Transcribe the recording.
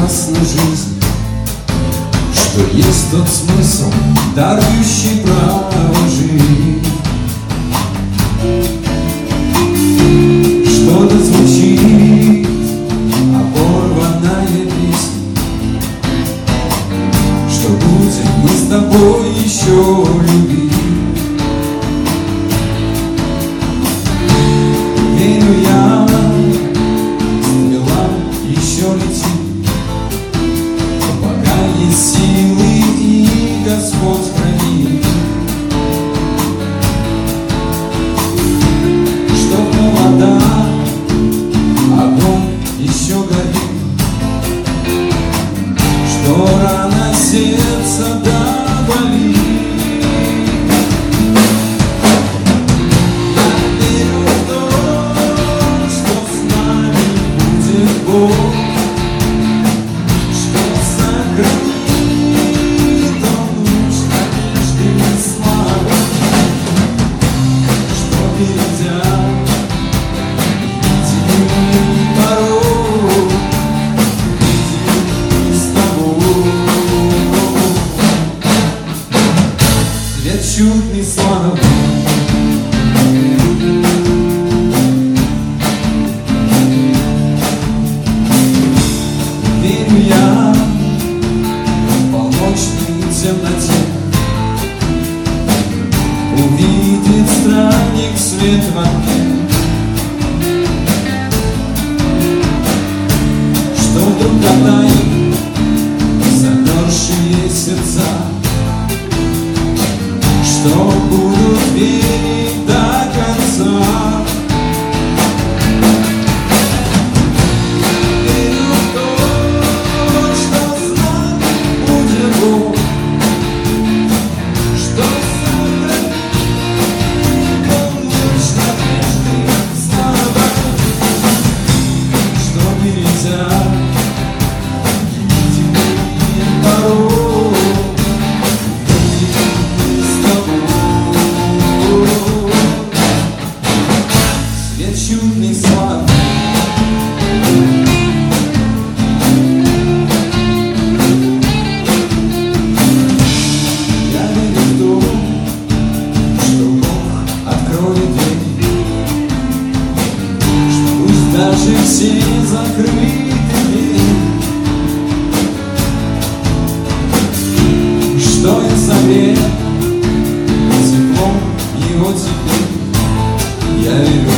прекрасна жизнь, что есть тот смысл, дарующий право жить. Что-то звучит, оборванная песня, что будем мы с тобой еще любить. Верю я, стрела еще летит, пока есть силы и Господь хранит. Чтоб молода, огонь еще горит, что рана сердца да болит. Чудный слава, верю я в полночной темноте, увидит странник свет в окне, что вдруг отдает замерзшие сердца, что будут верить до конца. Верю в то, что знак будет Бог, что сохранит луч надежды слава, что перейдя невидимый порог, чудный слав. Я верю в то, что Бог откроет дверь, что пусть даже все закрыты двери, что я согрею теплом его теперь. Я верю